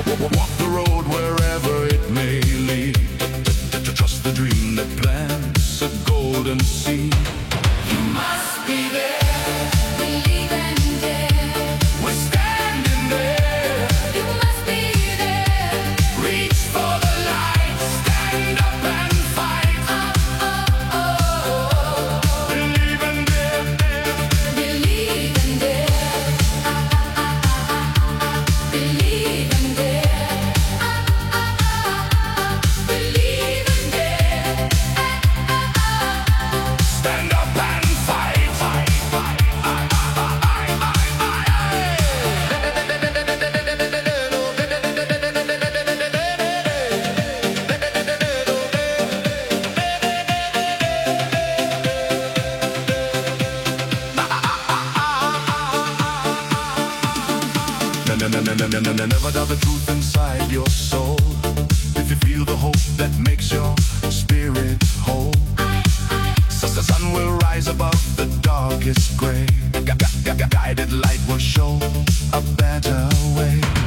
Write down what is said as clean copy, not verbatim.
Walk the road wherever it may lead. Trust the dream that plants a golden seed. You must be there, believe and dare. We're standing there. You must be there. Reach for the light, stand up and fight. Oh, oh, oh. Believe and dare, believe and dare. Believe and dare. Believe and dare. Stand up and fight. Never doubt the truth inside your soul. If you feel the hope that makes your spirit whole, so the sun will rise above the darkest gray. Guided light will show a better way.